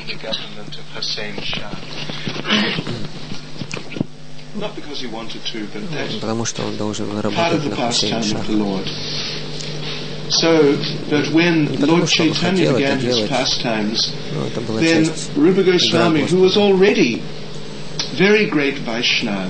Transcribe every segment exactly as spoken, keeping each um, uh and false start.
the government of Hussein Shah. Not because he wanted to, but that's потому что он должен part of работать the на Хусейна pastime of the Шаха. Lord. So, but when Не потому, Lord что он Chaitanya хотел began это his делать, pastimes, но это была then часть Rupa игры Goswami, who Господа. was already very great Vaishnava,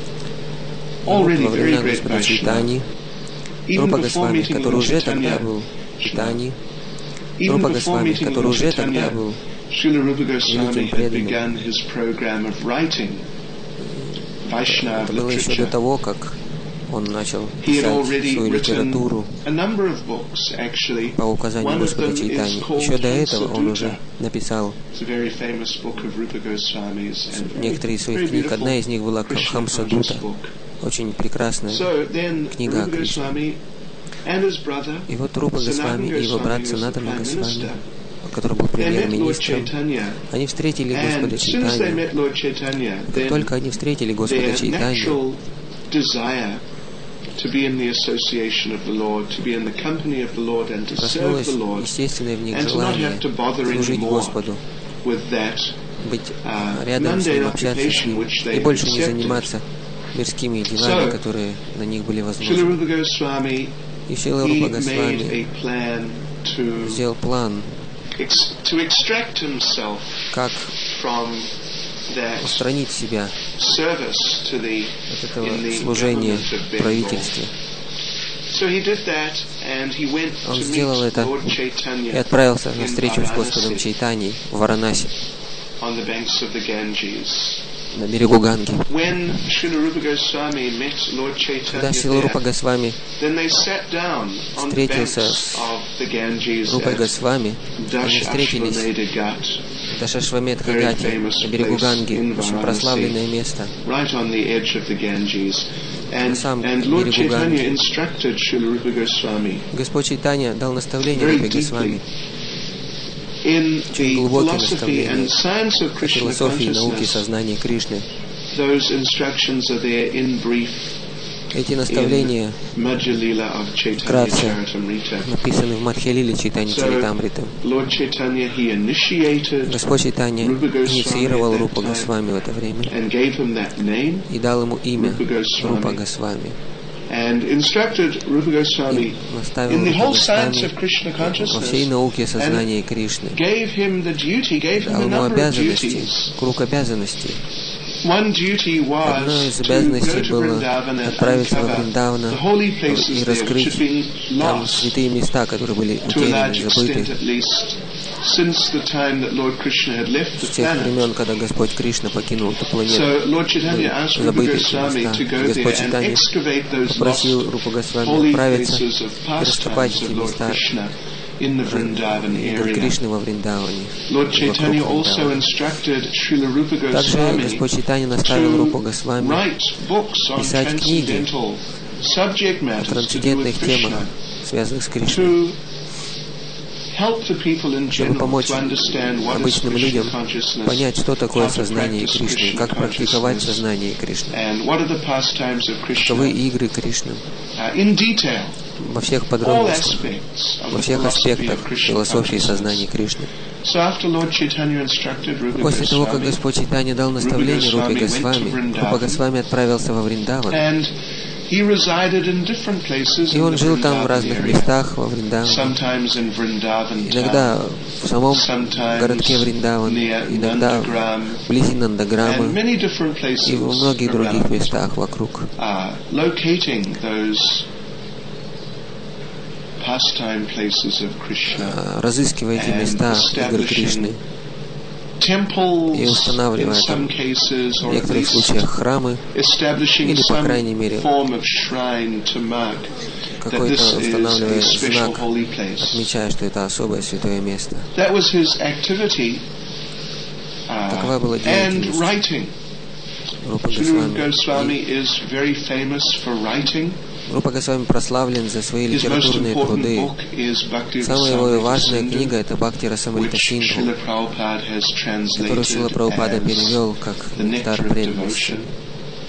Вот already во very времена great Господа Vaishnava, Чайтани, even Рупа before Госвами, meeting который Lord уже тогда Chaitanya, был Чайтани, even Рупа before Госвами, meeting который Lord уже тогда Chaitanya, был Srila Rupa Goswami великим had преданным. begun his program of writing Vaishnava Это было еще до literature. того, как он начал He had писать already свою литературу written a number of books, actually. по указанию One of Господа them is Чайтани. called Еще до этого он Hansadutta. уже написал It's a very famous book of Rupa Goswami's and very, некоторые из very своих книг. beautiful Одна из них была Krishna Хамсадута, conscious book. очень прекрасная So then книга о Rupa Кришне. Goswami and his brother И вот Рупа Госвами и его брат Санатана Госвами, который был they met Lord премьер-министром, Chaitanya, они встретили and Господа as soon as they Чайтанью. met Lord Chaitanya, Как then только они встретили Господа their Чайтанью, natural desire to be in the association of the Lord, to be in the company of the Lord and to serve проснулось the Lord, естественное в них and to not желание have to bother служить anymore Господу, with that быть uh, рядом с mundane Ним, общаться с occupation Ним, which they и had больше не accepted. заниматься мирскими делами, So, которые на них были Srila возложены. Rupa Goswami, И Шрила he Рупа made Госвами a plan to сделал план, ex- to extract himself как from that устранить себя service to the от этого in the служения government of в Bengal. правительстве. So he did that, and he went Он to сделал meet это Lord и Chaitanya отправился на in встречу с Господом Varanasi, Чайтаньей в Варанаси, on the banks of the Ganges. на берегу Ганги. When Srila Rupa Goswami met Lord Когда Chaitanya Шрила Рупа there, Госвами then they sat down on the встретился banks с of the Ganges Рупой at Госвами, они Dash встретились Ashwamedha Ghat, в Дашашвамедха-Гате, на берегу Ганги, очень прославленное место. right on the edge of the Ganges. And, На самом and Lord берегу Chaitanya Ганги. instructed Srila Rupa Goswami Господь Чайтанья дал наставление very Рупе deeply Госвами in очень the глубокие philosophy and наставления science of о Krishna философии, науке, consciousness. сознании Кришны. Those instructions are there in brief Эти in наставления Madhya Lila of Chaitanya вкратце Charitamrita. написаны в Мадхья-лиле Чайтаньи So, Чаритамриты. Lord Chaitanya, he initiated Господь Чайтанья Rupa Goswami инициировал at that Рупа time Госвами в это время and gave him that name и дал ему имя Rupa Goswami. Рупа Госвами. and instructed Rupa Goswami И наставил in the Рупа whole science Госвами of Krishna во всей consciousness, науке сознания Кришны. gave him the duty, gave him Дал a ему number of обязанности, duties. круг обязанностей. One duty Одной was из to go обязанностей to было Vrindavan and отправиться во uncover Вриндавана the holy и places there which раскрыть had been там lost святые места, которые были to a large утеряны, забыты extent at least since the time that Lord Krishna had left the с тех planet. времен, когда Господь Кришна покинул эту планету. So Lord Chaitanya asked Rupa Забыты эти Goswami места. to go Господь there and Чайтанья excavate those lost попросил Рупу Госвами holy отправиться places of и раскопать pastimes эти of Lord места Krishna in the Vrindavan идол area. Кришны во Вриндаване. Lord вокруг Chaitanya also Вриндавана. instructed Srila Rupa Также Goswami Господь Чайтанья наставил Рупу to Госвами write books on писать книги transcendental subject о matters to do трансцендентных with темах, Krishna, связанных с Кришной, to help the people in чтобы general помочь to understand what is обычным людям Krishna consciousness, понять, что такое how to сознание practice Кришны, Krishna как практиковать consciousness, сознание Кришны, and what are the pastimes of каковы Krishna игры Кришны uh, in detail, во всех all подробностях, aspects of во the всех philosophy аспектах of Krishna философии consciousness. сознания Кришны. So after Lord Chaitanya instructed Rupa После того, как Goswami, Господь Чайтанья дал наставление Рупе Госвами, Рупа Госвами отправился во Вриндаван, and he resided in different places и in он the жил там в Vrindavan разных area. местах во Вриндаване, Sometimes in Vrindavan иногда town, в самом sometimes городке Вриндаван, near иногда Nandagram, вблизи Нандаграма and many different и places во многих других around, местах вокруг, uh, locating those pastime places of Krishna а, разыскивая эти and места игр Кришны establishing temples, и in устанавливая some там cases, в or at некоторых least случаях храмы establishing или, по some крайней мере, form of shrine to mark that какой-то this is a устанавливая special знак, holy place. отмечая, что это особое святое место. That was his activity Такова uh, была and деятельность writing. Рупа Srila Госвами. Goswami is very famous for writing. Рупа Госвами прославлен за свои His most литературные important труды. book is Bhakti Самая его Rasamrita важная Sindhu, книга — это Бхакти Расамрита which Синдху, Srila Prabhupada has которую Шрила translated Прабхупада as перевел как the «Нектар Nectar of преданности», Devotion,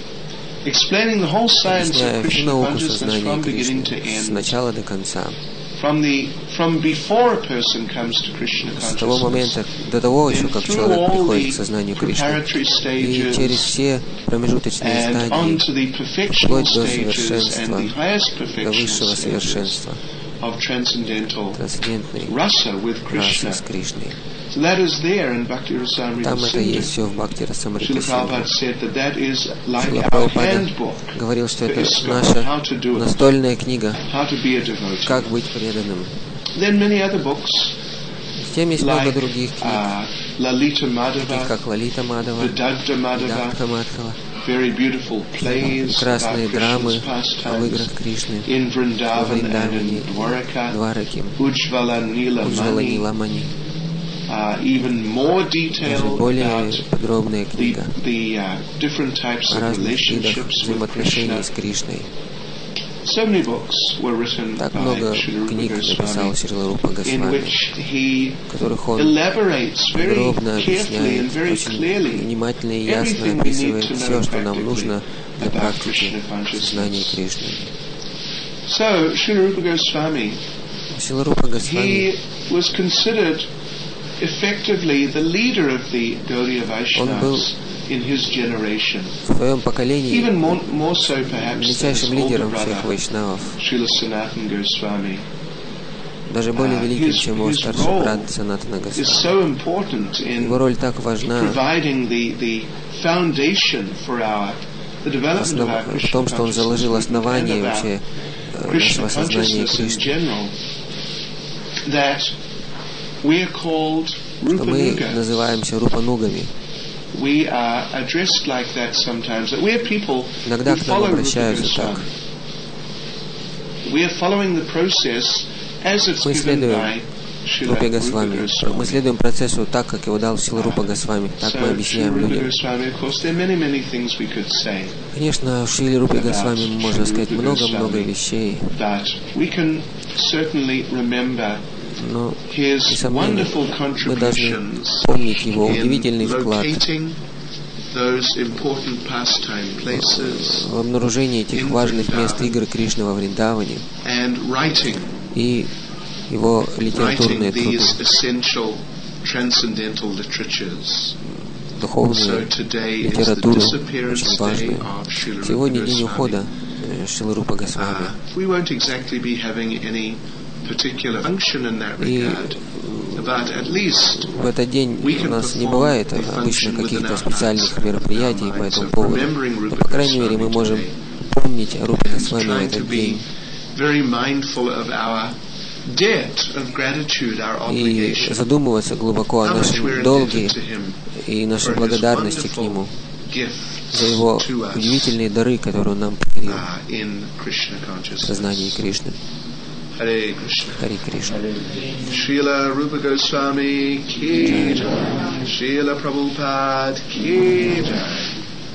explaining the whole science of объясняя всю Krishna науку consciousness сознания from beginning Кришны to с end. начала до конца. From the, from before a person comes to Krishna с того момента, до того еще, как человек приходит к сознанию Кришны, и через все промежуточные стадии, вплоть до совершенства, до высшего совершенства, трансцендентной расы с Кришной. Там это есть все в Бхакти Расамрите Синдху. Шрила Прабхупада говорил, что это наша настольная книга, как быть преданным. Затем есть много других книг, таких как Лалита Мадхава, Видагдха Мадхава, прекрасные драмы об играх Кришны во Вриндаване, Двараке, Уджвала Ниламани. Uh, even more detailed более about подробная книга the, the, uh, different types о of разных видах relationships with взаимоотношений Krishna. с Кришной. So many books were written Так by много Srila Rupa книг написал Goswami, Шрила Рупа in Госвами, which he в которых он elaborates very подробно carefully and объясняет, very очень clearly внимательно и ясно everything we need описывает to все, know что нам нужно для about практики Krishna сознания consciousness. Кришны. So, Srila Rupa Goswami, Шрила Рупа Госвами, he was considered effectively the leader of the Gaudiya Vaishnavas in his generation. в своем поколении Even more, more so perhaps than his величайшим older лидером brother, всех вайшнавов, Srila Sanatana Goswami. даже более великим, his, чем его his старший role брат Санатана is Госвами. so important in Его роль так важна providing the, the foundation for our, the development of our в Krishna том, что он заложил consciousness основание and of our вообще э, Krishna нашего сознания consciousness in Кришны, general, that we are called что мы Rupanuga. называемся рупанугами. We are addressed like that sometimes. That we are people Иногда who к нам follow Rupa обращаются так. Goswami. We are following the process as it's Мы given следуем by Srila Рупе Rupa Госвами. Мы Goswami. следуем процессу так, как его дал Шрила Рупа Госвами. Так мы So, объясняем Srila Rupa людям. Goswami, of course, there are many, many things we could say, Конечно, о Шриле Рупе Госвами можно сказать много-много вещей, but we can certainly remember но, his несомненно, wonderful мы должны contributions помнить его in удивительный вклад locating those important pastime places в обнаружении этих важных мест игр Кришны во Вриндаване and writing, и его литературные writing труды, these essential transcendental literatures. духовную So today is the литературу, disappearance очень day важную. of Srila Rupa Сегодня день Goswami. ухода э, Шрилы Рупа Госвами. Uh, we won't exactly be having any particular function in that И regard, but at least в этот день у нас не бывает обычно каких-то специальных мероприятий по этому поводу. Но, по крайней мере, мы можем помнить о Рупе Госвами в trying to этот be день very mindful of our debt of gratitude, our и obligation, задумываться глубоко о how much нашем we're долге indebted to him и нашей for his благодарности к wonderful Нему gifts за Его to us удивительные дары, которые Он нам подарил uh, in Krishna в сознании consciousness. Кришны. Hare Krishna. Хари Кришна. Srila Rupa Goswami ki jai. Srila Prabhupada ki jai.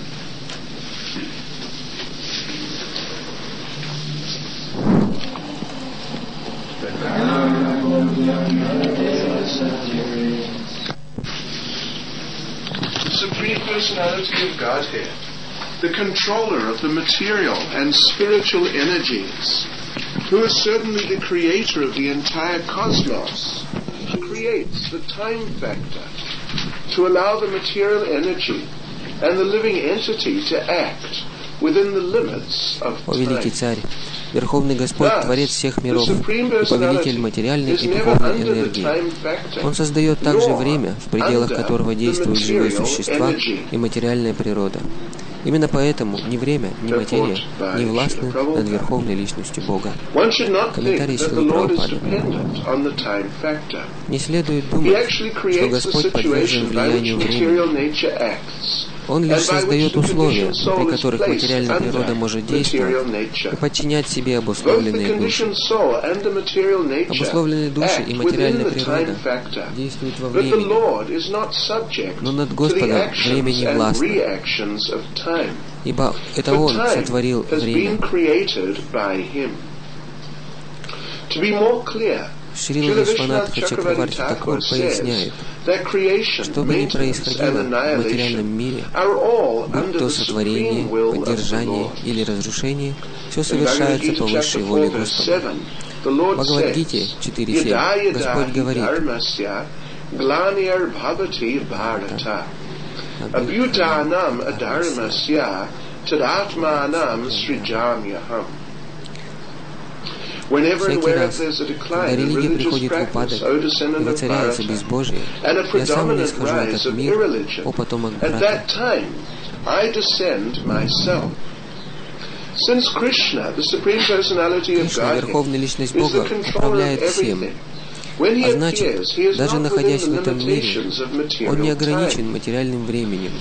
Supreme Personality of Godhead, the controller of the material and spiritual energies, who is certainly the creator of the entire cosmos, creates the time factor to allow the material energy and the living entity to act within the limits of О великий time. царь, Верховный Господь, Творец всех миров и повелитель материальной и духовной энергии. Он создает также время, в пределах которого действуют живые существа и материальная природа. Именно поэтому ни время, ни материя не властны над Верховной Личностью Бога. Комментарий Шрилы Прабхупады. Не следует думать, что Господь подвержен влиянию времени. Он лишь создает условия, при которых материальная природа может действовать и подчинять себе обусловленные души. Обусловленные души и материальная природа действуют во времени, но над Господом время не властно, ибо это Он сотворил время. Шрила Вишванатха Чакраварти Такур поясняет, что бы ни происходило в материальном мире, будь то сотворение, поддержание или разрушение, все совершается по высшей воле Господа. Бхагавад-гите четыре семь Господь говорит: Glanir bhavati bharata abhyutanam adharmasya tadatmanam srijamyaham. Всякий раз, когда религия приходит в упадок и воцаряется безбожие, я сам не схожу в этот мир, о потомок брата. Кришна, Верховная Личность Бога, управляет всем. А значит, даже находясь в этом мире, Он не ограничен материальным временем.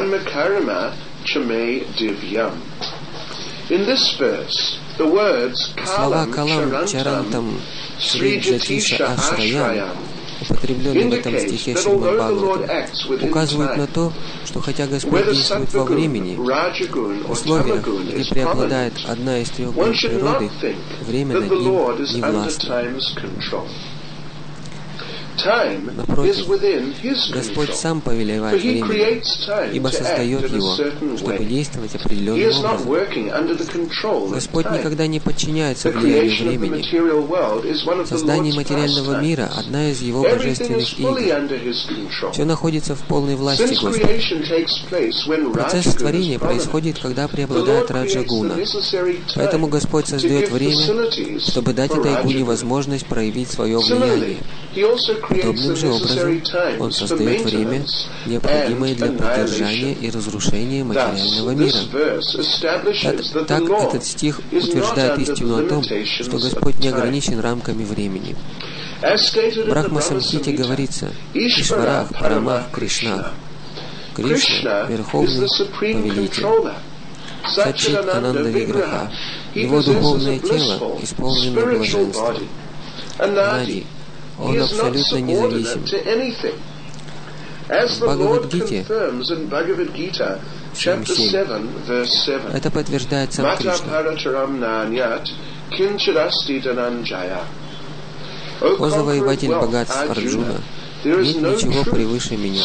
Слова Калам Чарантам Сри Джатиша Ашраям, употребленные в этом стихе Шримад Бхагавата, указывают на то, что хотя Господь действует во времени, в условиях, где преобладает одна из трех гун природы, время над ним не властно. Напротив, Господь сам повелевает временем, ибо создает его, чтобы действовать определенным образом. Господь никогда не подчиняется влиянию времени. Создание материального мира – одна из его божественных игр. Все находится в полной власти Господа. Процесс творения происходит, когда преобладает раджа-гуна. Поэтому Господь создает время, чтобы дать этой гуне возможность проявить свое влияние. Подобным же образом Он создает время, необходимое для поддержания и разрушения материального мира. Так, так этот стих утверждает истину о том, что Господь не ограничен рамками времени. В Брахма-самхите говорится: «Ишварах Парамах Кришна». Кришна – Верховный Повелитель. Сачит Ананда Виграха. Его духовное тело исполнено блаженством. Нади. Он абсолютно независим. В Бхагавад-гите семь семь это подтверждает сам Кришна. «О завоеватель богатств Арджуна, нет ничего превыше меня.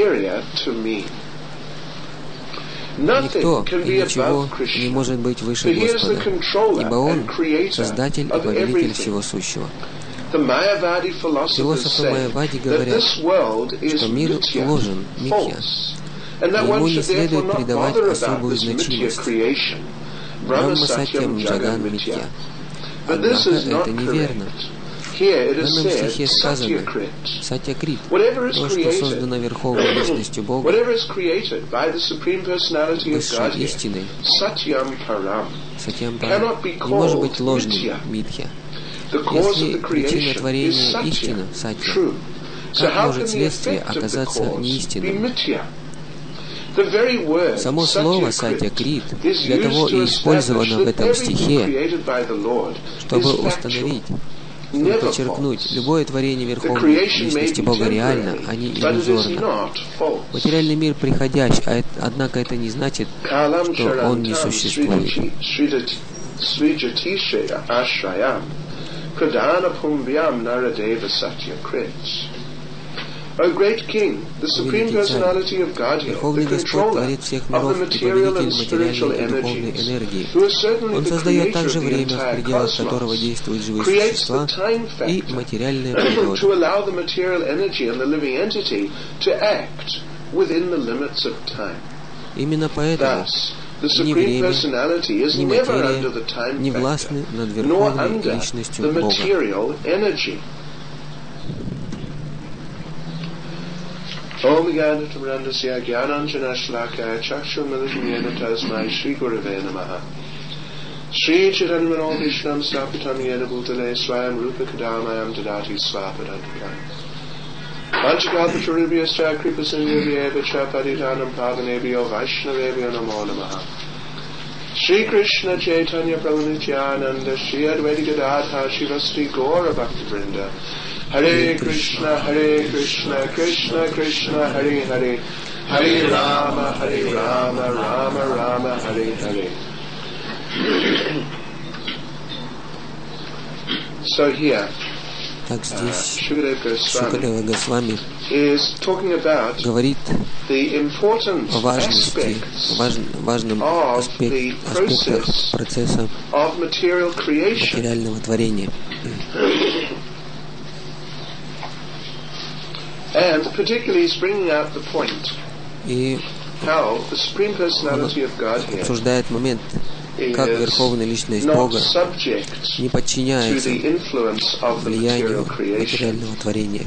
Никто и ничего не может быть выше Господа, ибо Он — Создатель и Повелитель всего сущего». Философы Майявади говорят, что мир ложен, митья, и ему не следует придавать особую значимость. Брахма Сатьям Джаган Митья. Однако это неверно. В данном стихе сказано Сатья-крит, то, что создано Верховной Личностью Бога, высшей истиной, Сатьям Парам, не может быть ложным, митья. Если причина творения истина, сатья, как может следствие оказаться неистинным? Само слово «сатья-крит» для того и использовано в этом стихе, чтобы установить, чтобы подчеркнуть, любое творение Верховной Личности Бога реально, а не иллюзорно. Материальный мир приходящий, а это, однако это не значит, что он не существует. Верховный Господь, Творец всех миров и Повелитель материальной и духовной энергии. Он создает также время, в пределах которого действуют живые существа и материальная природа. Именно поэтому ни время, ни материя не властны над Верховной Личностью Бога. Om Gyanam Randasya Gyananjana Shlakaya Chakshumilajnana Tasmai Shri Gurave Namaha Shri Chidanmano Vishnam Stapitam Yena Bhutale Swayam Rupa Kadamayam Dadati Swapadadikam Panchakalpacharubhyascha Kripasinyavyeva Chapaditanam Pavanebhyo Vaishnavebhyo Namo Namaha Shri Krishna Chaitanya Prabhu Nityananda Shri Advaita Gadadha Shivasti Gaura Bhakti Vrinda Hare Krishna, Hare Krishna, Krishna Krishna, Hare Hare, Hare Rama, Hare Rama, Rama Rama, Hare Hare. So here, Так здесь Шукадева Госвами говорит о важности, важ, важном аспект, аспектах процесса материального творения. И он обсуждает момент, как Верховная Личность Бога не подчиняется влиянию материального творения.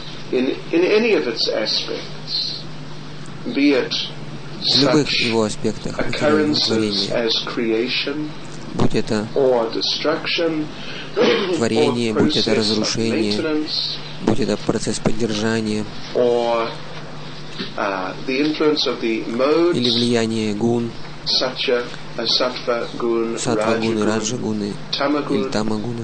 В любых его аспектах материального творения, будь это творение, будь это разрушение, будь это процесс поддержания, или влияние гун, саттва гуны, раджа гуны или тама гуны,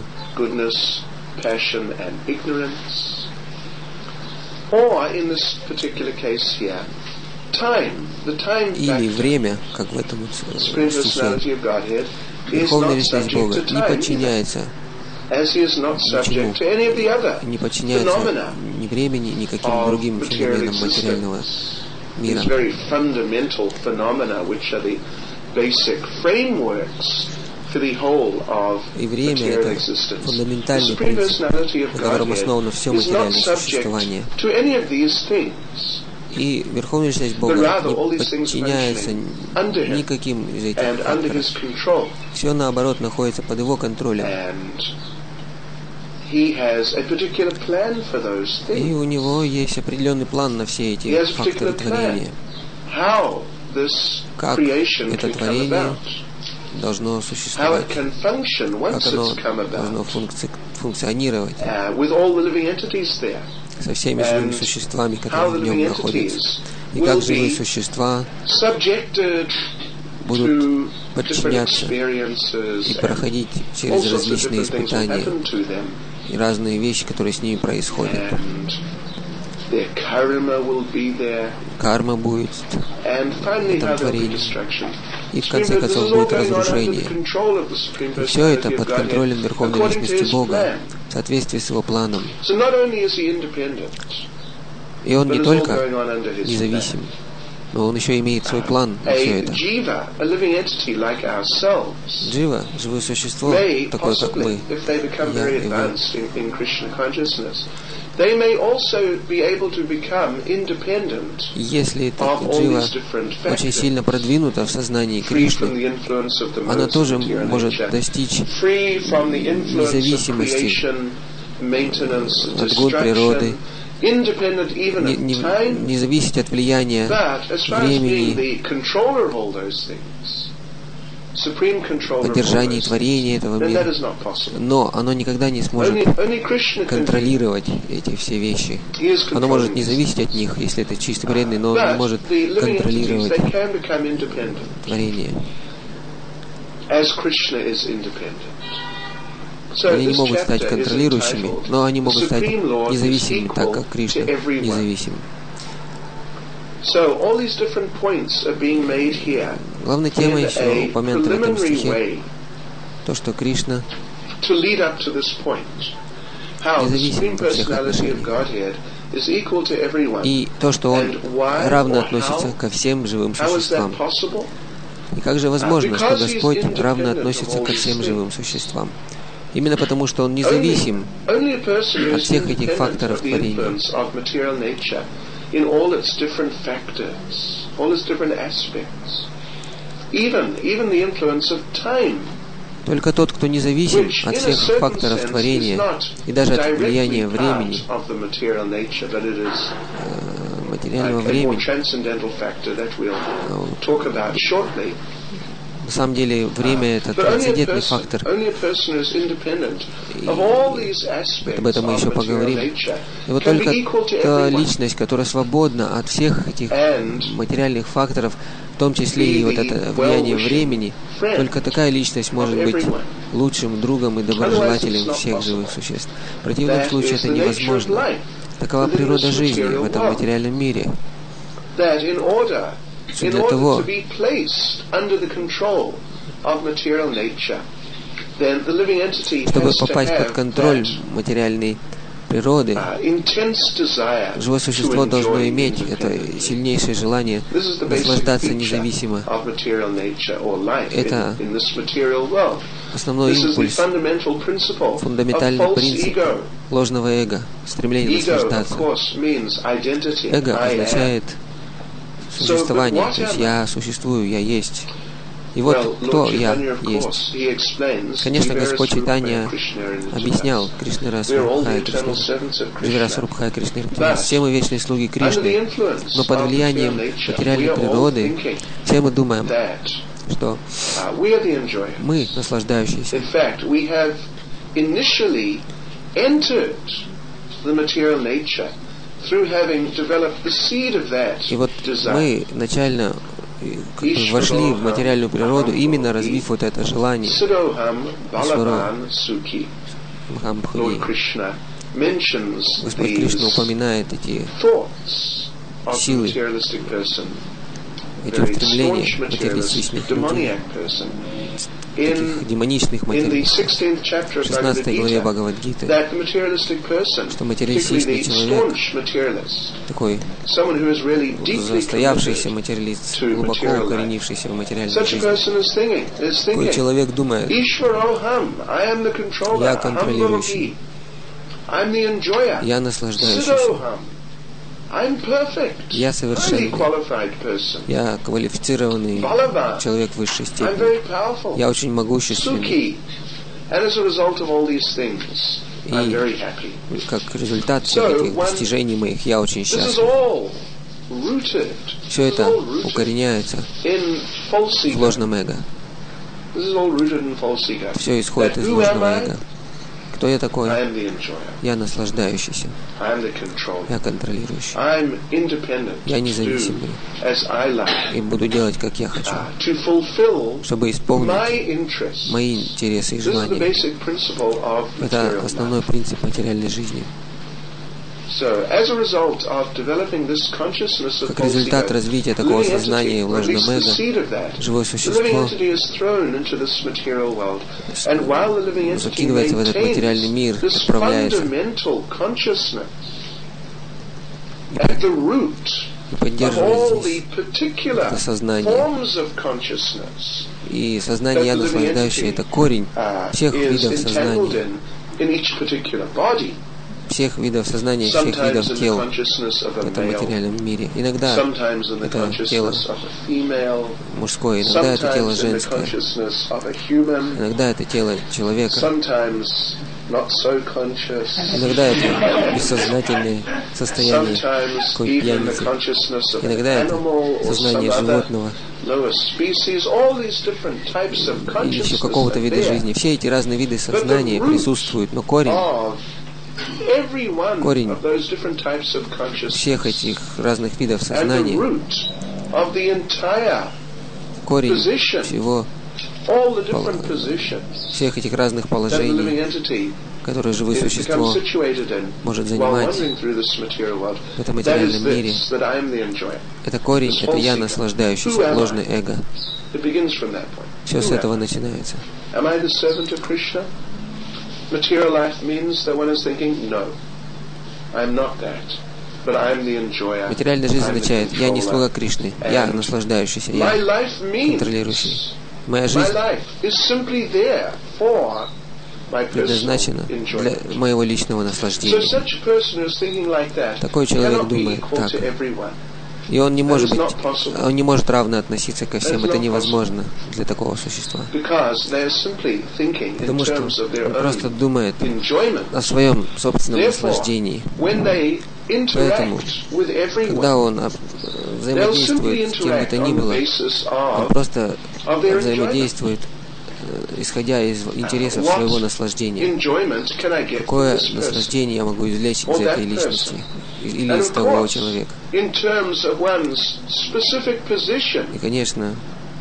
или время, как в этом стихе. Верховная Личность Бога не подчиняется ничему, не подчиняется ни времени, ни каким другим феноменам материального мира. И время — это фундаментальный принцип, на котором основано все материальное существование. И Верховная Личность Бога не подчиняется никаким из этих факторов. Все, наоборот, находится под Его контролем. И у Него есть определенный план на все эти факторы творения. Как это творение должно существовать, как оно должно функци- функционировать со всеми живыми существами, которые в нем находятся. И как живые существа будут подчиняться и проходить через различные испытания и разные вещи, которые с ними происходят. Карма будет в этом творении. И в конце концов будет разрушение. И все это под контролем Верховной Личности Бога, в соответствии с Его планом. И Он не только независим, но Он еще имеет свой план на все это. Джива, живое существо, такое как мы, я и вы, если эта джива очень сильно продвинута в сознании Кришны, она тоже может достичь независимости от гун природы, не, не, не зависеть от влияния времени, поддержания творения этого мира. Но оно никогда не сможет контролировать эти все вещи. Оно может не зависеть от них, если это чисто преданный, но оно может контролировать творение. Они не могут стать контролирующими, но они могут стать независимыми, так как Кришна независим. Главной темой еще упомянута в этом стихе то, что Кришна независим во всех отношениях. И то, что Он равно относится ко всем живым существам. И как же возможно, что Господь равно относится ко всем живым существам? Именно потому, что Он независим от всех этих факторов творения. In all its different factors, all its different aspects, even even the influence of time. Только тот, кто независим от всех факторов творения и даже от влияния времени, материального времени, на самом деле время — это трансцендентный фактор. И об этом мы еще поговорим. И вот только та личность, которая свободна от всех этих материальных факторов, в том числе и вот это влияние времени, только такая личность может быть лучшим другом и доброжелателем всех живых существ. В противном случае это невозможно. Такова природа жизни в этом материальном мире. Что для того, чтобы попасть под контроль материальной природы, живое существо должно иметь это сильнейшее желание наслаждаться независимо. Это основной импульс, фундаментальный принцип ложного эго, стремление наслаждаться. Эго означает существование, то есть я существую, я есть. И вот кто я есть. Конечно, Господь Чайтанья объяснял Кришнара Сварубхая Кришнара, Сварубхая Кришнара. Все мы вечные слуги Кришны, но под влиянием материальной природы все мы думаем, что мы наслаждающиеся. И вот мы начально как бы вошли в материальную природу, именно развив вот это желание. Господь Кришна упоминает эти силы, эти устремления материалистичных людей, таких демоничных материалистов. В шестнадцатой главе Бхагавад-гиты, что материалистичный человек, такой застоявшийся материалист, глубоко укоренившийся в материальной жизни, такой человек думает: я контролирующий, я наслаждающийся, я совершенный, я квалифицированный человек высшей степени, я очень могущественный. И как результат всех этих достижений моих я очень счастлив. Все это укореняется в ложном эго. Все исходит из ложного эго. Кто я такой? Я наслаждающийся. Я контролирующий. Я независимый. И буду делать, как я хочу, чтобы исполнить мои интересы и желания. Это основной принцип материальной жизни. Как результат развития такого сознания в ложном эго, живое существо закидывается в этот материальный мир, отправляется и поддерживает здесь это сознание. И сознание «я наслаждающее» — это корень всех видов сознания, всех видов сознания, всех видов тел в этом материальном мире. Иногда это тело мужское, иногда это тело женское, иногда это тело человека, иногда это бессознательное состояние какой пьяницы, иногда это сознание животного или еще какого-то вида жизни. Все эти разные виды сознания присутствуют, но корень Корень всех этих разных видов сознания, корень всего, всех этих разных положений, которые живое существо может занимать в этом материальном мире, это корень, это я наслаждающийся, ложное эго. Все с этого начинается. Material life means that one is thinking, no, I'm not that, but I'm the enjoyer. Материальная жизнь означает: я не слуга Кришны, я наслаждающийся, я контролирующий. Моя жизнь предназначена для моего личного наслаждения. Такой человек думает так. И он не может быть, он не может равно относиться ко всем. Это невозможно для такого существа. Потому что он просто думает о своем собственном наслаждении. Поэтому, когда он взаимодействует с кем бы то ни было, он просто взаимодействует, исходя из интересов своего наслаждения. Какое наслаждение я могу извлечь из этой личности или из того человека? И, конечно,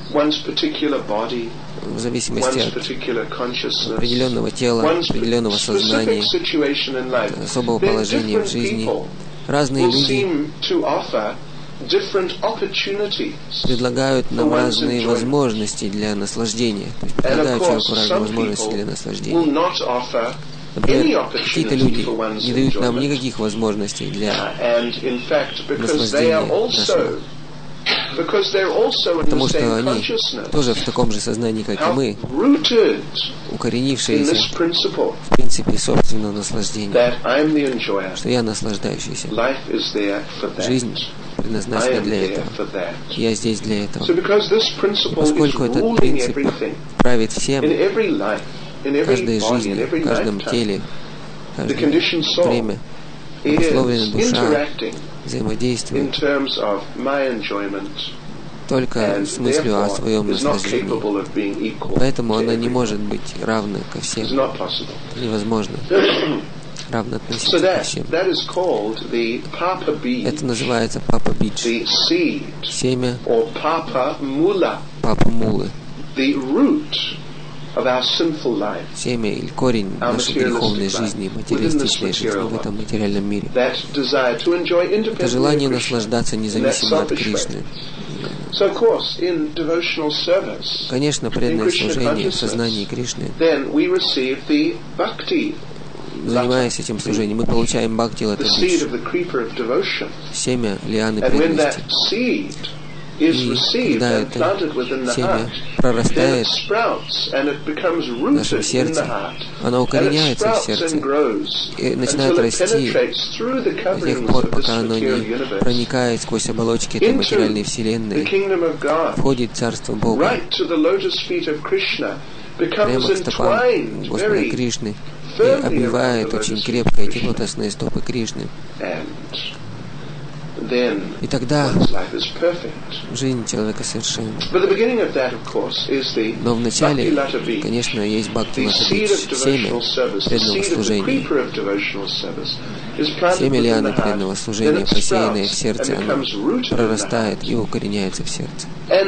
в зависимости от определенного тела, определенного сознания, особого положения в жизни, разные люди предлагают нам разные возможности для наслаждения. То есть предлагают человеку разные возможности для наслаждения. Например, какие-то люди не дают нам никаких возможностей для наслаждения нашего. Потому что они тоже в таком же сознании, как и мы, укоренившиеся в принципе собственного наслаждения, что я наслаждающийся. Жизнь предназначена для этого. Я здесь для этого. Поскольку этот принцип правит всем, в каждой жизни, в каждом теле, в каждое время, обусловлена душа взаимодействует только с мыслью о своем наслаждении. Поэтому она не может быть равна ко всем. Невозможно равно относиться ко всем. Это называется Папа Бидж. Семя Папа Мулы. Семя или корень нашей греховной жизни, материалистичной жизни в этом материальном мире. Это желание наслаждаться независимо от Кришны. Конечно, преданное служение в сознании Кришны, занимаясь этим служением, мы получаем бхакти лата бидж, семя лианы преданности. И когда это семя прорастает в нашем сердце, оно укореняется в сердце и начинает расти до тех пор, пока оно не проникает сквозь оболочки этой материальной вселенной, входит в Царство Бога, прямо к стопам Господа Кришны и обвивает очень крепко эти лотосные стопы Кришны. И тогда жизнь человека совершенна. Но вначале, конечно, есть бхакти лата бидж, семя преданного служения. Семя лианы преданного служения, посеянное в сердце, оно прорастает и укореняется в сердце.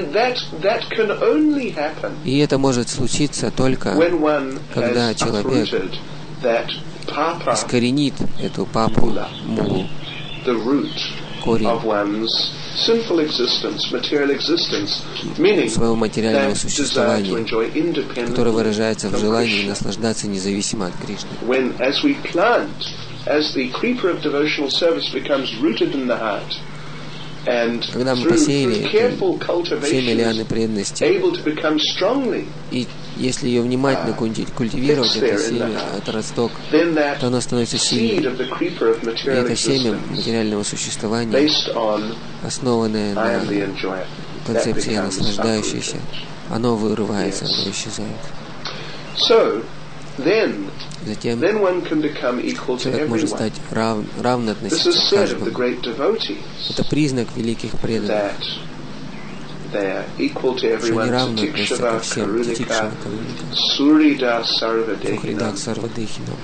И это может случиться только, когда человек искоренит эту папу мулу, корень своего материального существования, которое выражается в желании наслаждаться независимо от Кришны. Когда мы посеяли это семя лианы преданности, и если ее внимательно культивировать, это семя, это росток, то оно становится сильным. И это семя материального существования, основанное на концепции «я наслаждающийся», оно вырывается, оно исчезает. Затем человек может стать рав, равно относиться к каждому. Это признак великих преданных, что они равно относятся ко всем. Титикшина Кавуника, Сухридак Сарвадыхина,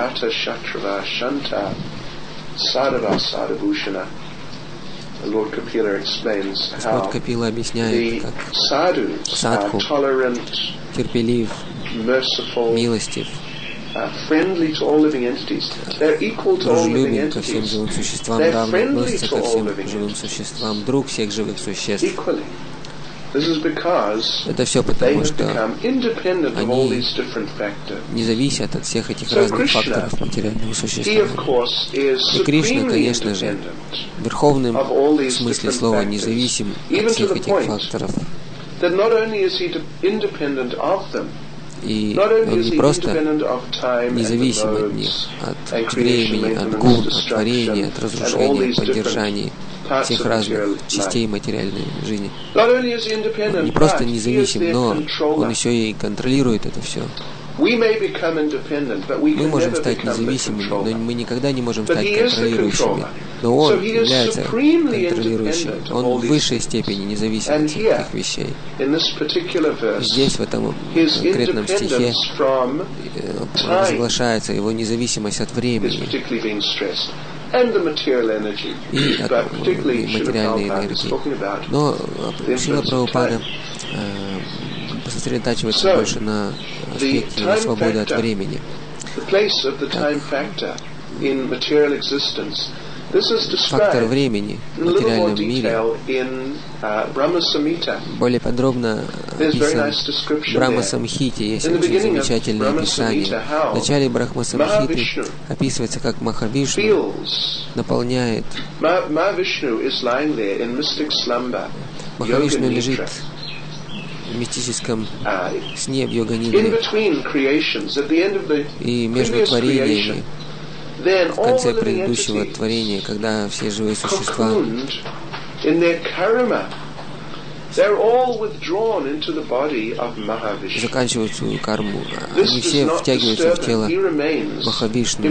Господь Капила объясняет, как садху терпелив, милостив, дружелюбен ко всем живым существам, равно относится ко всем живым существам, друг всех живых существ. Это все потому, что они не зависят от всех этих разных факторов материального существования. И Кришна, конечно же, в верховном смысле слова независим от всех этих факторов. И он не просто независим от них, от времени, от гун, от творения, от разрушения, от поддержания всех разных частей материальной жизни. Он не просто независим, но он еще и контролирует это все. Мы можем стать независимыми, но мы никогда не можем стать контролирующими. Но он является контролирующим. Он в высшей степени независим от этих вещей. И здесь, в этом конкретном стихе, разглашается его независимость от времени и от материальной энергии. Но Шрила Прабхупада сосредотачивается больше на аспекте свободы от времени. Так, Фактор времени в материальном мире более подробно описан в Брахма-самхите. Есть очень замечательное описание. В начале Брахма-самхиты описывается, как Махавишну наполняет. Махавишну лежит в мистическом сне в йога-нидре, и между творениями, в конце предыдущего творения, когда все живые существа заканчивают свою карму, они все втягиваются в тело Махавишну.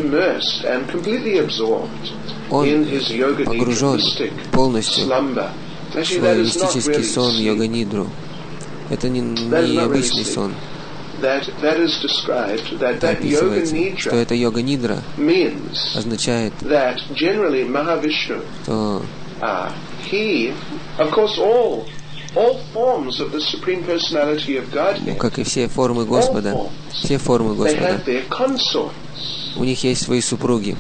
Он погружен полностью в свой мистический сон йога-нидру. Это не, не обычный сон. Это описывается, что эта йога-нидра означает, что ну, как и все формы Господа, все формы Господа, у них есть свои супруги.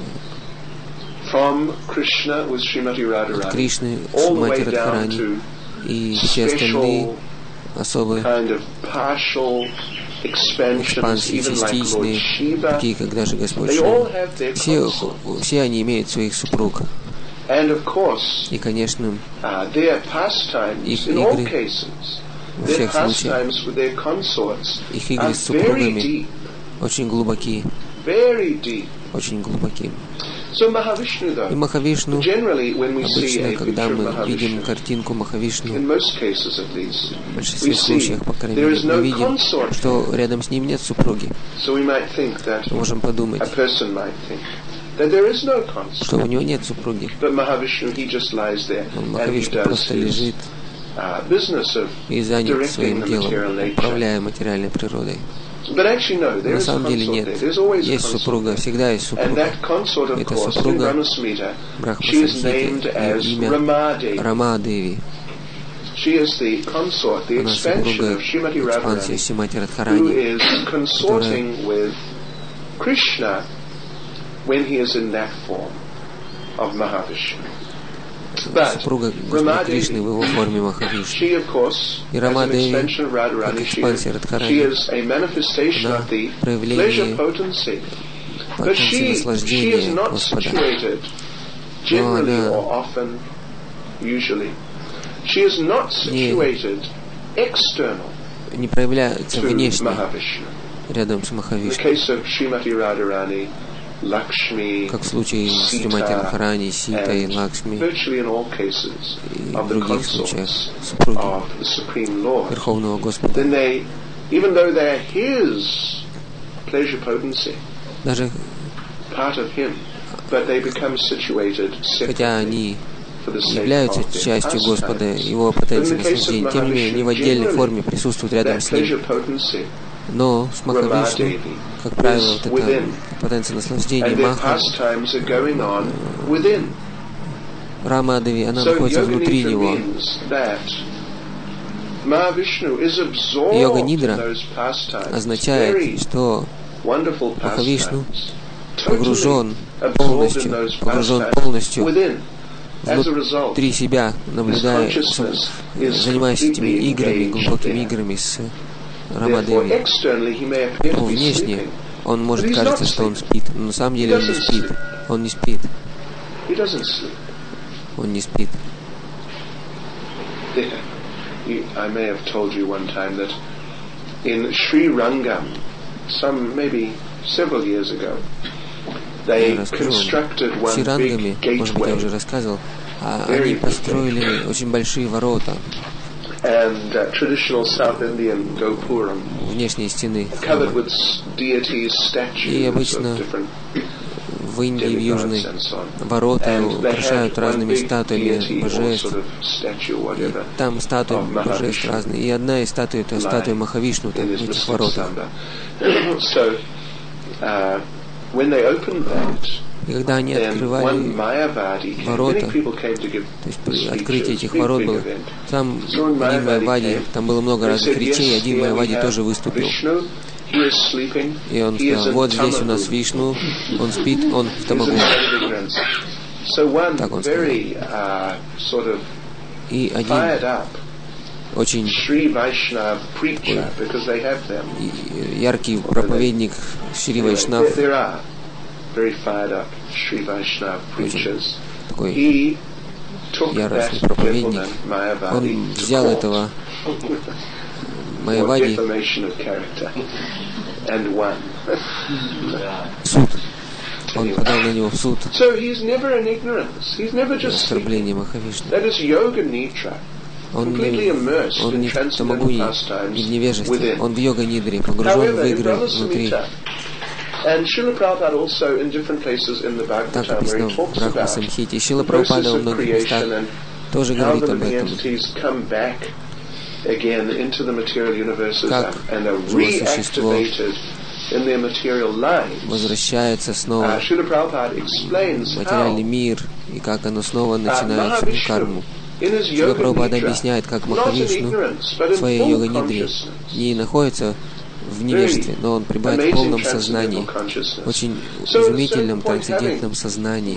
От Кришны, Шримати Радхарани и все остальные особые экспансии, частичные, такие, как даже Господь Шива. Все, все они имеют своих супруг. И, конечно, их игры во всех случаях, их игры с супругами очень глубокие, очень глубокие. И Махавишну, обычно, когда мы видим картинку Махавишну, в большинстве случаев, по крайней мере, мы видим, что рядом с ним нет супруги. Мы можем подумать, что у него нет супруги. Он Махавишну просто лежит и занят своим делом, управляя материальной природой. На самом деле нет. Есть супруга, всегда есть супруга. Это супруга Брахма-самхиты, имя Рама-деви. Она супруга экспансии Шримати Радхарани, которая супруга Господа Кришны в его форме Махавишну. И Рама-деви, как экспансия Радхарани, она проявление потенции наслаждения Господа. Но она не, не проявляется внешне рядом с Махавишну. Как в случае с Шримати Радхарани, Ситой, Лакшми и в других случаях супруги Верховного Господа. Даже хотя они являются частью Господа, Его потенции наслаждения, тем не менее, они в отдельной форме присутствуют рядом с Ним. Но с Махавишну, как правило, вот эта потенция наслаждения Маха, Рама-деви, она находится внутри него. Йога-нидра означает, что Махавишну погружен полностью, погружен полностью внутри себя, наблюдая, занимаясь этими играми, глубокими играми с Рама-деви. Поэтому внешне он может кажется, что он спит, но на самом деле он не спит. Он не спит. Он не спит. I may have told you one time that in Sri Rangam, some maybe several years ago, they constructed one big gateway. Они построили очень большие ворота. And uh, traditional South Indian Gopuram, внешние стены, covered with deities, statues of different в Индии, в Южной, ворота украшают разными статуями божеств. И там статуи божеств разные. И одна из статуй — это статуя Махавишну там, в этих воротах. И когда они открывали ворота, то есть открытие этих ворот было, там один Майявади, там было много разных речей, один Майявади тоже выступил. И он сказал: вот здесь у нас Вишну, он спит, он в Тамагу. Так он сказал. И один очень яркий проповедник Шри Вайшнав, такой яростный проповедник, он взял этого Майявади суд. Он подал на него в суд оскорбление Махавишну. Он не, он не в тамагуни, не в невежестве, он в йога-нидре, погружен в игры внутри. Так описано в Брахма-самхите. Шрила Прабхупада во многих местах тоже говорит об этом. Как живое существо возвращается снова в материальный мир, и как оно снова начинает свою карму. Шрила Прабхупада объясняет, как Махавишну в своей йога-нидре не находится в невежестве, но он пребывает в полном сознании, очень изумительном трансцендентном сознании.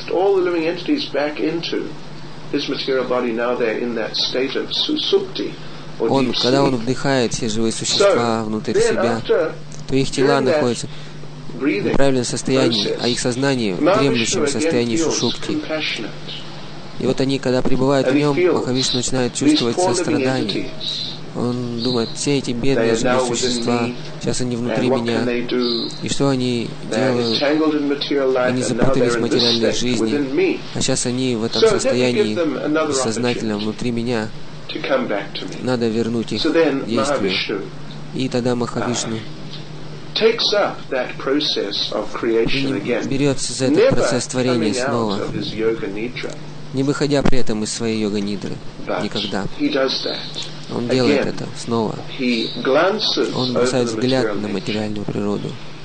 Он, когда он вдыхает все живые существа внутрь себя, то их тела находятся в неправильном состоянии, а их сознание в дремлющем состоянии шушукти. И вот они, когда пребывают в нем, Махавишну начинает чувствовать сострадание. Он думает, все эти бедные живые существа, сейчас они внутри меня, и что они делают? Они запутались в материальной жизни, а сейчас они в этом состоянии бессознательном внутри меня. Надо вернуть их действию. И тогда Махавишну берется за этот процесс творения снова, не выходя при этом из своей йога-нидры. Никогда. Он делает это снова. Он бросает взгляд на материальную природу.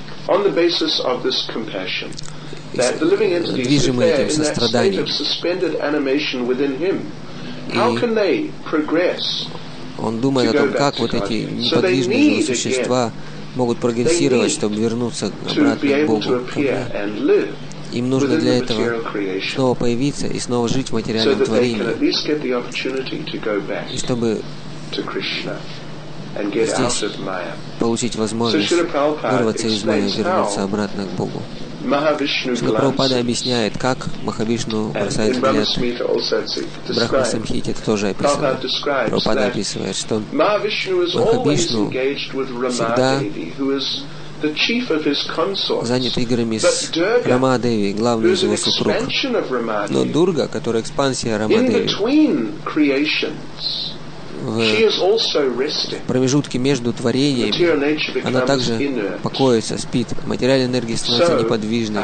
Движимый этим состраданием. И он думает о том, как вот эти неподвижные живые существа могут прогрессировать, чтобы вернуться обратно к Богу. Им нужно для этого снова появиться и снова жить в материальном творении. И чтобы здесь получить возможность вырваться из Майи и вернуться обратно к Богу. Шрила Прабхупада объясняет, как Махавишну бросает взгляд. В Брахма-самхите это тоже описано. Прабхупада описывает, что Махавишну всегда занят играми с Рамадеви, главный из его супруг. Но Дурга, которая экспансия Рамадеви, в промежутке между творениями, она также покоится, спит. Материальная энергия становится неподвижной.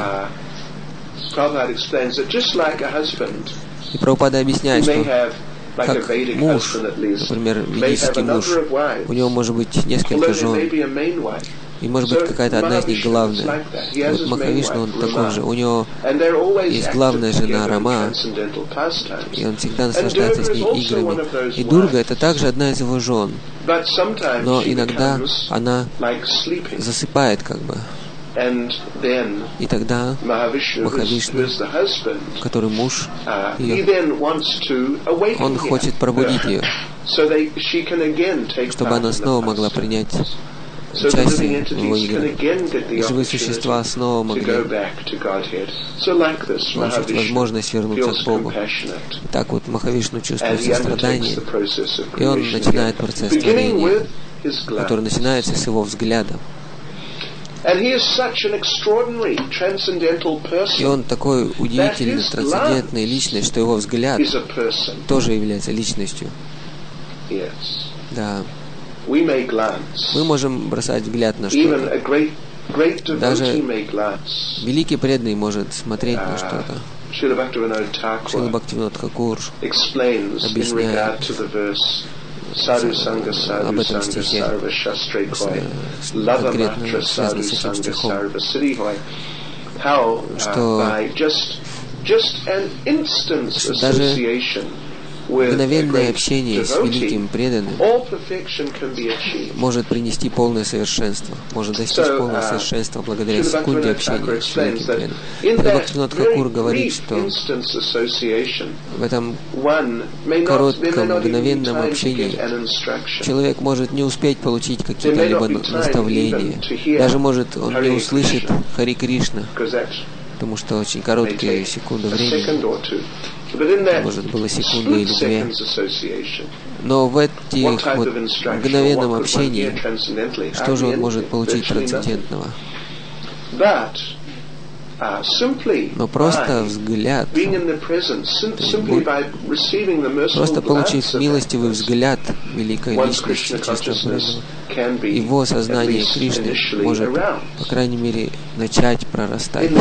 И Прабхупада объясняет, что как муж, например, ведический муж, у него может быть несколько жен, и может быть какая-то одна из них главная. И вот Махавишну, он такой же. У него есть главная жена Рама, и он всегда наслаждается с ней играми. И Дурга — это также одна из его жен. Но иногда она засыпает как бы. И тогда Махавишну, который муж ее, он хочет пробудить ее, чтобы она снова могла принять участие в его играх, и живые существа снова могли получить возможность вернуться к Богу. И так вот Махавишну чувствует сострадание, и он начинает процесс творения, который начинается с его взгляда. И он такой удивительный, трансцендентный личность, что его взгляд тоже является личностью. Да. Мы можем бросать взгляд на что-то. Даже великий преданный может смотреть на что-то. Шрила Бхактивинода Тхакур объясняет об этом стихе, конкретно связано с этим стихом, что, что даже Мгновенное общение с великим преданным может принести полное совершенство, может достичь полного совершенства благодаря секунде общения с великим преданным. Это Бхактивинода Тхакур говорит, что в этом коротком мгновенном общении человек может не успеть получить какие-то наставления, даже может он не услышит Хари Кришна, потому что очень короткие секунды времени, может было секунда или две. Но в этих вот мгновенном общении, что же он может получить трансцендентного? Но просто взгляд, просто получив милостивый взгляд великой личности чистого преданного, его сознание Кришны может, по крайней мере, начать прорастать.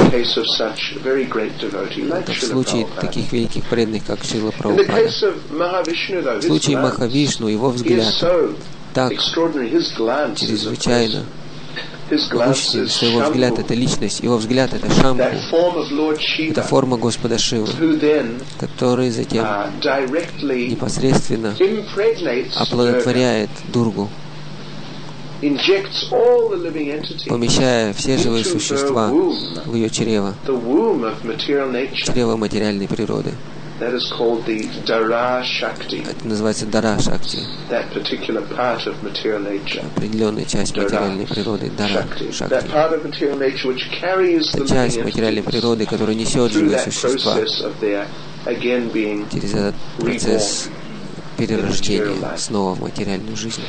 Это в случае таких великих преданных, как Шрила Прабхупада. В случае Махавишну его взгляд так чрезвычайно могущественен, что его взгляд — это личность, его взгляд — это Шамбху, это форма Господа Шивы, который затем непосредственно оплодотворяет Дургу, помещая все живые существа в ее чрево, чрево материальной природы. That is called the Dara Shakti. Это называется Дара Шакти. That particular part of material nature. Определенная часть материальной природы, Дара Шакти. That part of material nature which carries the часть материальной природы, которая несет живые существа через этот процесс перерождения снова в материальную жизнь.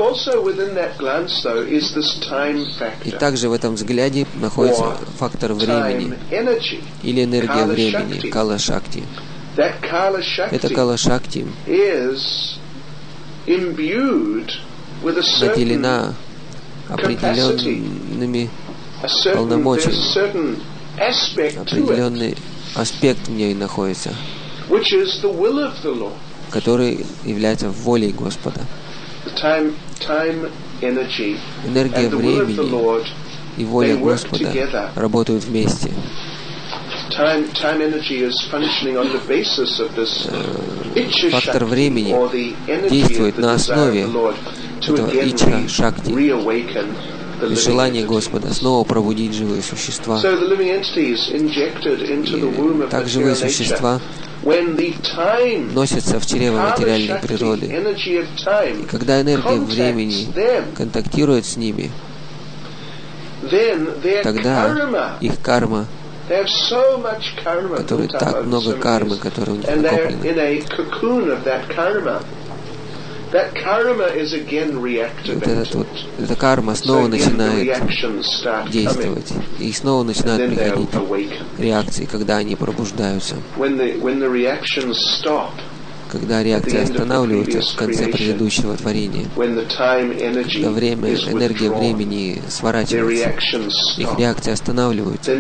И также в этом взгляде находится фактор времени или энергия времени, Кала Шакти. Эта Кала Шакти наделена определенными полномочиями. Определенный аспект в ней находится, который является волей Господа. Энергия времени и воля Господа работают вместе. Фактор времени действует на основе этого Ичха Шакти, желание Господа снова пробудить живые существа. И так живые существа носятся в чрево материальной природы. И когда энергия времени контактирует с ними, тогда их карма, которые так много кармы, которые у них накоплено, вот этот вот, эта карма снова начинает действовать, и снова начинают приходить реакции, когда они пробуждаются. Когда реакция останавливается в конце предыдущего творения, когда время, энергия времени сворачивается, их реакция останавливается,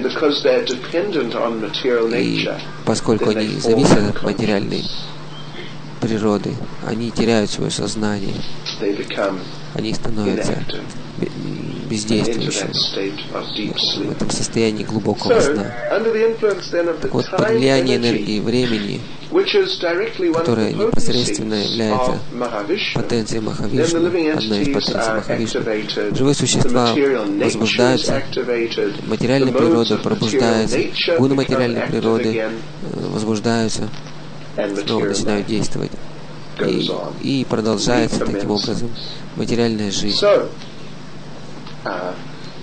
и поскольку они зависят от материальной природы, они теряют свое сознание, они становятся бездействующими в этом состоянии глубокого сна. Так вот, под влиянием энергии времени, которая непосредственно является потенцией Махавишну, одной из потенций Махавишну, живые существа возбуждаются, материальная природа пробуждается, гуны материальной природы возбуждаются, снова начинают действовать. И, и продолжается таким образом материальная жизнь. Так,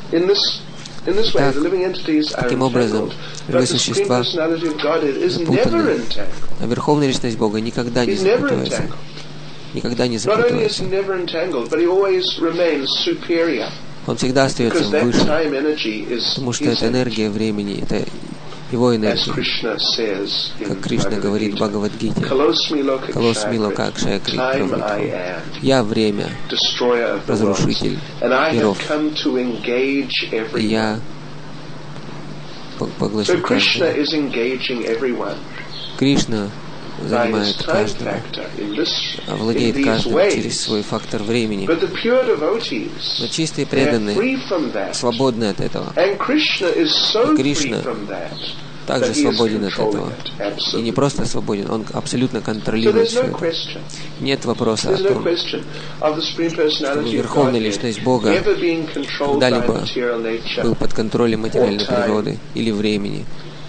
таким образом, живые существа запутаны, а Верховная Личность Бога никогда не запутывается, никогда не запутывается. Он всегда остается выше, потому что это энергия времени, это его энергия. Как Кришна говорит в Бхагавад-гите, «Калосмилока Акшая Крит Правритху». Я время, разрушитель миров, и я поглощу каждого. Кришна занимает каждого, овладеет каждым через свой фактор времени. Но чистые преданные свободны от этого. И Кришна также свободен от этого. И не просто свободен, он абсолютно контролирует все это. Нет вопроса о том, чтобы Верховная Личность Бога когда-либо был под контролем материальной природы или времени.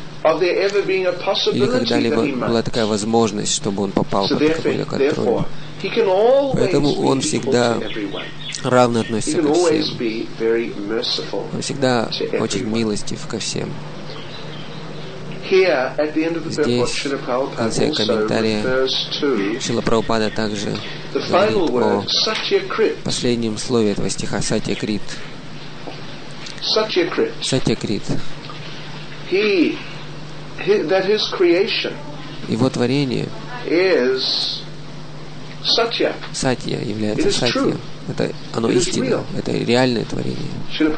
Или когда-либо была такая возможность, чтобы он попал под какой-то контроль. Поэтому он всегда равно относится ко всем. Он всегда очень милостив ко всем. Здесь, в конце комментария, Шрила Прабхупада также говорит о последнем слове этого стиха Сатья Крит. Сатья Крит. Его творение Сатья является Сатья. Это оно истинно, это реальное творение. Шрила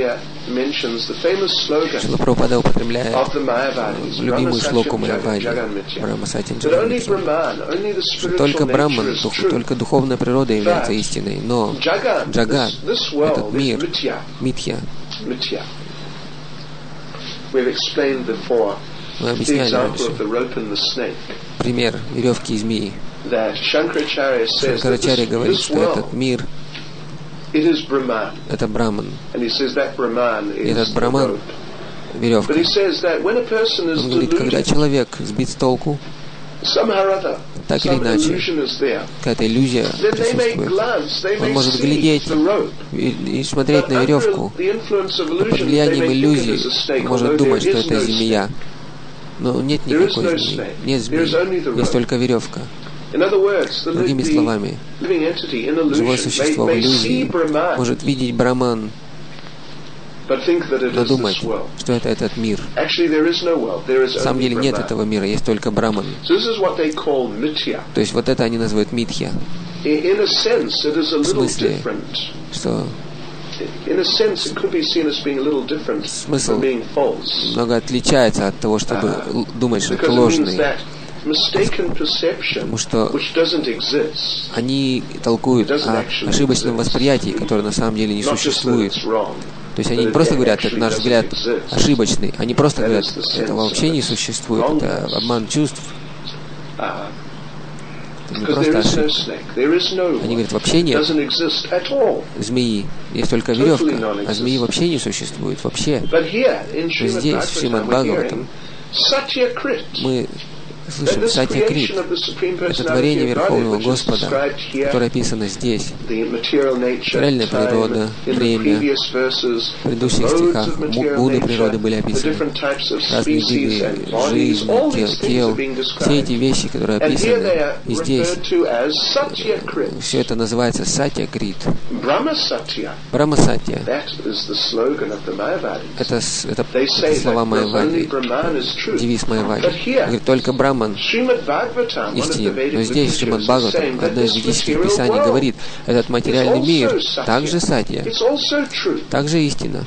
Прабхупада употребляет любимую шлоку Майявади, Брахма Сатьям Джаган Митья. Только Брахман, только духовная природа является истиной, но Джагат, этот мир, Митья. Мы объясняли раньше пример веревки и змеи. Шанкарачарья говорит, что этот мир это Браман. И этот Браман — веревка. Он говорит, когда человек сбит с толку, так или иначе, какая-то иллюзия присутствует. Он может глядеть и, и смотреть на веревку, но под влиянием иллюзии может думать, что это змея. Но нет никакой змеи, нет змеи, есть только веревка. Другими словами, живое существо в иллюзии может видеть Браман, но думать, что это этот мир. На самом деле нет этого мира, есть только Браман. То есть вот это они называют Митхья. В смысле, что смысл много отличается от того, чтобы думать, что это ложный. Потому что они толкуют о ошибочном восприятии, которое на самом деле не существует. То есть они не просто говорят, это наш взгляд ошибочный, они просто говорят, это вообще не существует, это обман чувств. Это не просто ошибка. Они говорят, вообще нет змеи, есть только веревка, а змеи вообще не существует, вообще. Но здесь, в Шримад Бхагаватам, мы слышим Сатья Крит, это творение Верховного Господа, которое описано здесь. Материальная природа, время, в предыдущих стихах Будды природы были описаны, разные виды жизни, тел, тел, все эти вещи, которые описаны, и здесь все это называется Сатья Крит. Брахма Сатья. Это, это, это слова Майявади, девиз Майявади. Говорит, только Брахма истинен. Но здесь, в Шримад Бхагаватам, одно из ведических писаний говорит, этот материальный мир также Сатья, также истина.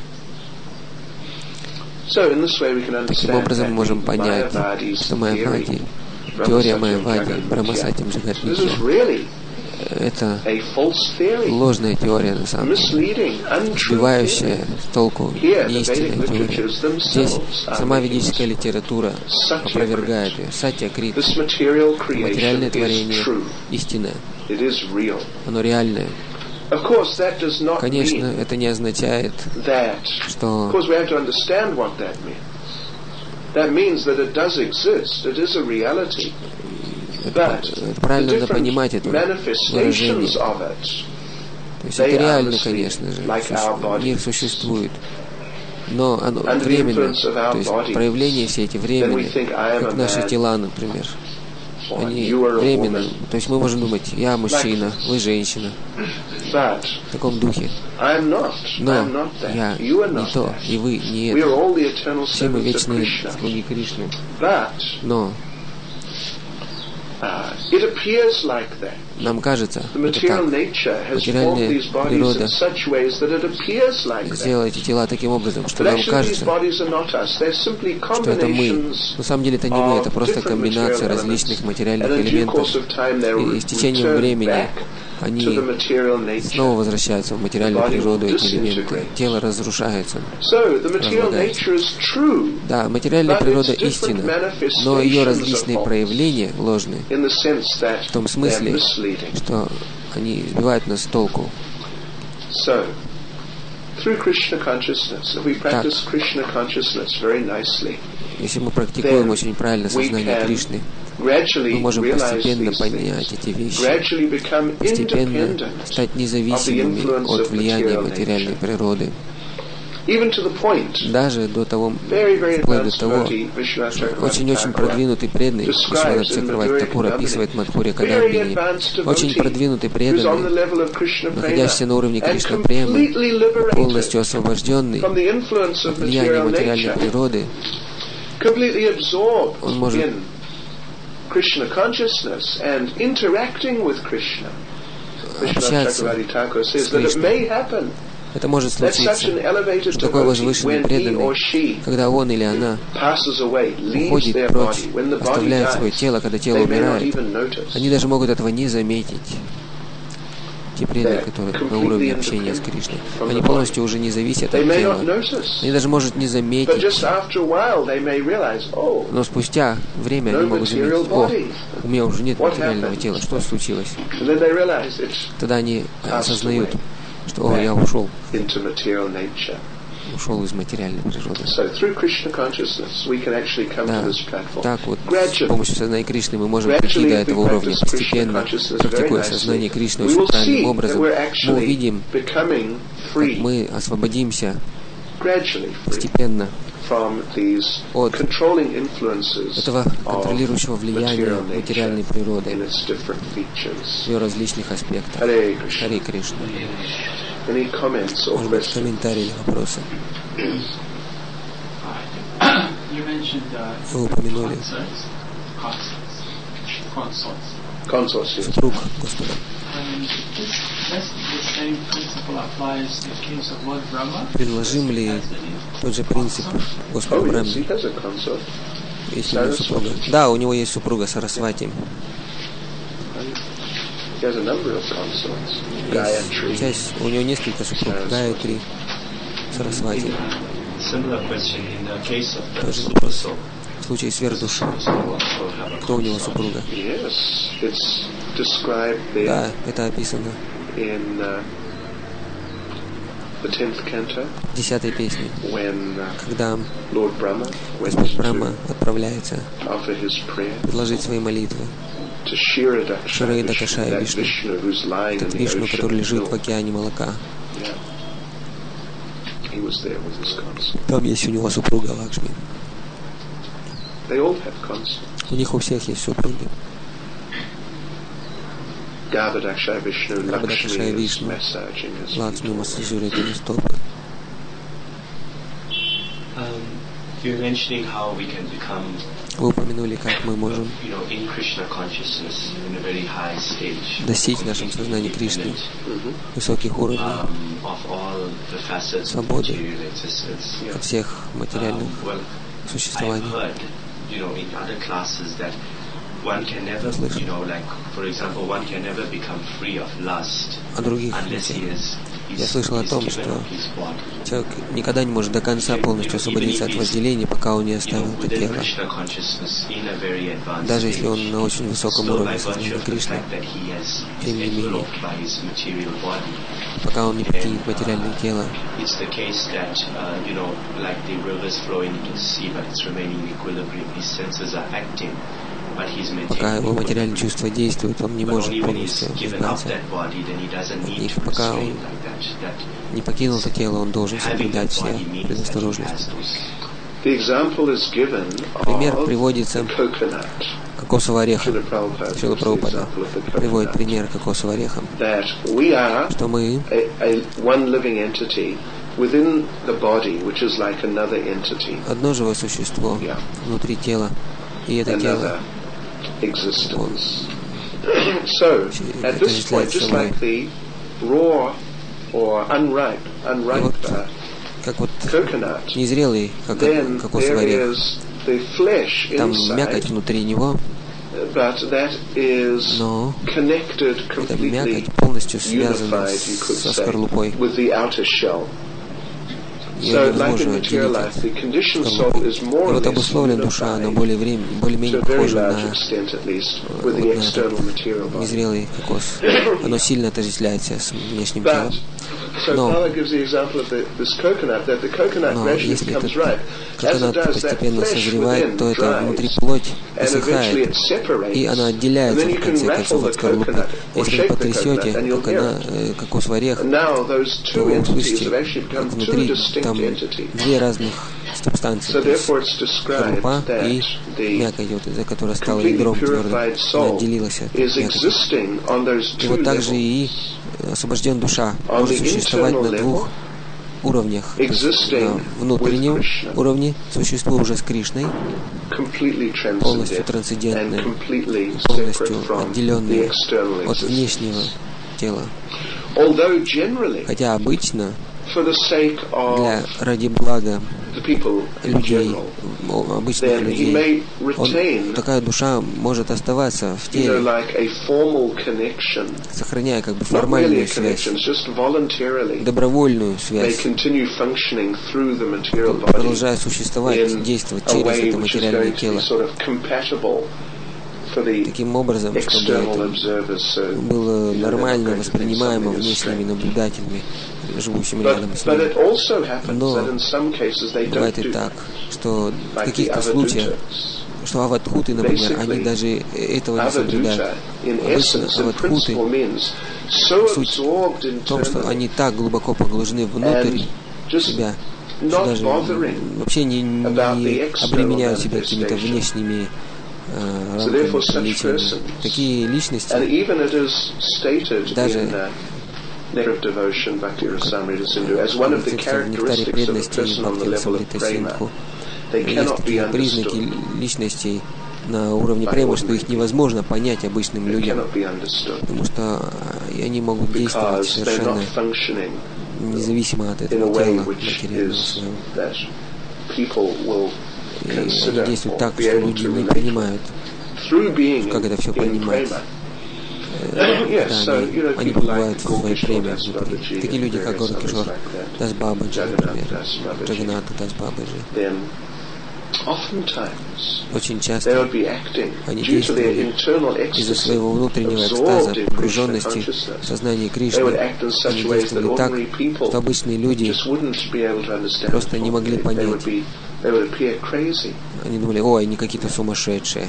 Таким образом мы можем понять, что Майявади, теория Майявади, Брахма Сатьям Джагат Митья, это ложная теория, на самом деле, сбивающая с толку неистинная теория. Здесь сама ведическая литература опровергает ее. Сатья Крит, материальное творение, истинное, оно реальное. Конечно, это не означает, что Это, это правильно надо понимать это выражение. То есть это реально, конечно же, мир существует, но оно временно, то есть проявления все эти временные, как наши тела, например. Они временно, то есть мы можем думать, я мужчина, вы женщина, в таком духе. Но я не то, и вы не это. Все мы вечные слуги Кришны. Но нам кажется, это так. Материальная природа сделала эти тела таким образом, что нам кажется, что это мы. На самом деле это не мы, это просто комбинация различных материальных элементов. И с течением времени они снова возвращаются в материальную природу, эти элементы. Тело разрушается, разлагается. Да, материальная природа истина, но ее различные проявления ложные, в том смысле, что они сбивают нас с толку. Так, если мы практикуем очень правильно сознание Кришны, мы можем постепенно понять эти вещи, постепенно стать независимыми от влияния материальной природы. Даже до того, вплоть до того, что очень-очень продвинутый преданный, Вишванат Чакраварти Такур описывает Мадхурья Кадамбини, очень продвинутый преданный, находящийся на уровне Кришна Премы, полностью освобожденный от влияния материальной природы, он может общаться с Кришной. Это может случиться, что такой возвышенный преданный, когда он или она уходит прочь, оставляет свое тело, когда тело умирает, они даже могут этого не заметить. Те преданные, которые на уровне общения с Кришной, они полностью уже не зависят от тела. Они даже могут не заметить. Но спустя время они могут заметить: о, у меня уже нет материального тела, что случилось? Тогда они осознают, что о, я ушел, ушел из материальной природы. Да, так вот, с помощью сознания Кришны мы можем прийти до этого уровня постепенно, практикуя сознание Кришны очень правильным образом. Мы увидим, как мы освободимся постепенно от этого контролирующего влияния материальной природы в ее различных аспектах. Харе Кришна. Может быть, комментарии или вопросы? Вы упомянули супруг Господа. Предложим ли тот же принцип Господу Брахме? Есть у него супруга? Да, у него есть супруга Сарасвати. Есть часть, у него несколько супруг. Гаятри, Сарасвати. Тоже вопрос. В случае с Вердушей, кто у него супруга? Да, это описано в десятой песне, когда Господь Брахма отправляется предложить свои молитвы Ширада Кашая Вишну, этот Вишну, который лежит в океане молока. Там есть у него супруга Лакшми. У них у всех есть супруги. Габадакшая Вишну, Лакшми массажирует его стопы. Вы упомянули, как мы можем достичь в нашем сознании Кришны высоких уровней свободы от всех материальных существований. О других людях. Я слышал о том, что человек никогда не может до конца полностью освободиться от вожделения, пока он не оставил это тело. Даже если он на очень высоком уровне сознания Кришны, тем не менее, пока он не покинет материальное тело, пока его материальные чувства действуют, он не может полностью избавиться от них. Пока он не покинул это тело, он должен соблюдать все предосторожности. Пример приводится кокосового ореха. Шрила Прабхупада приводит пример кокосового ореха, что мы одно живое существо внутри тела, и это тело это является вот, как вот незрелый, как кокосовый орех, там мякоть внутри него, Но эта мякоть полностью связана со скорлупой. Ее невозможно отделить от скорлупы. И вот обусловлена душа, она более времени, более-менее похожа на, вот, на этот незрелый кокос. Оно сильно отождествляется с внешним телом. Но, но если этот коконат постепенно созревает, то это внутри плоть высыхает, и она отделяется в конце концов от скорлупы. Если вы потрясете кокона, кокосовый орех, то вы услышите, как внутри там две разных субстанции. Скорлупа и мякоть, вот, из-за которой стала ядром твердым, она отделилась от мякоти. И вот так же и освобожден душа может существовать на двух уровнях. То есть на внутреннем уровне существо уже с Кришной, полностью трансцендентное, полностью отделенное от внешнего тела. Хотя обычно для ради блага людей, обычных людей, он, такая душа может оставаться в теле, сохраняя как бы формальную связь, добровольную связь, продолжая существовать, действовать через это материальное тело. Таким образом, чтобы это было нормально воспринимаемо внешними наблюдателями, живущими рядом с ними. Но бывает и так, что в каких-то случаях, что аватхуты, например, они даже этого не соблюдают. Обычно аватхуты, суть в том, что они так глубоко погружены внутрь себя, что даже вообще не, не обременяют себя какими-то внешними рамками, такие личности, даже в нектаре преданности Бхакти-расамрита Синдху есть такие признаки личностей на уровне премы, что их невозможно понять обычным людям, потому что они могут действовать совершенно независимо от этого тела материального своего. И они действуют так, что люди не понимают, как это все понимать. Да, они, они побывают в своей преме внутри. Такие люди, как Гора Кишор Дас Бабаджи, например, Джаганната Дас Бабаджи. Очень часто они действовали из-за своего внутреннего экстаза, погруженности в сознание Кришны. Они действовали так, что обычные люди просто не могли понять. Они думали, ой, они какие-то сумасшедшие.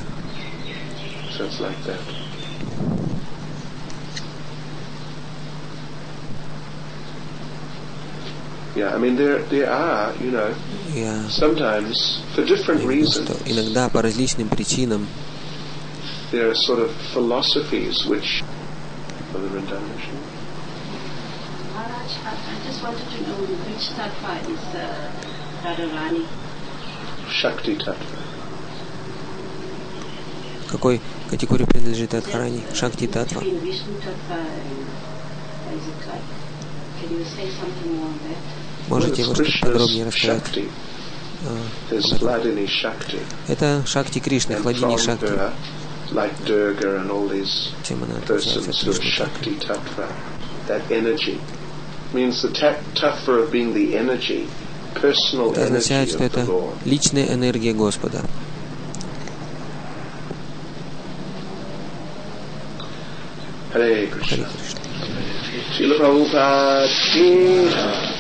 Yeah, I mean, there there are, you know, yeah. sometimes for different reasons. Иногда по различным причинам. There are sort of philosophies which. Maharaj, I just wanted to know which tattva is uh, Radharani. Shakti tattva. Какой категории принадлежит Радхарани? Шакти таttva. Can you say something more on that? Можете вы что-то подробнее рассказать? Это Шакти Кришны, Хладини Шакти. Чем она отличается от Кришны? Это означает, что это личная энергия Господа. Харе Кришна. Шрила Прабхупад Ki